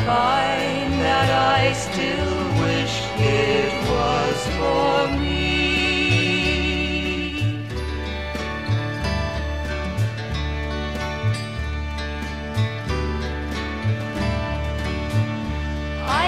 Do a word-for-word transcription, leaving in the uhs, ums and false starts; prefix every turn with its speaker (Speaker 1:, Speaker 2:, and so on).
Speaker 1: find that I still wish it was for